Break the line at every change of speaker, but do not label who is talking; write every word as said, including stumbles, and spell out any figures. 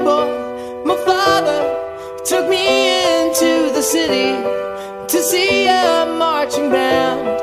boy, my father took me into the city to see a marching band.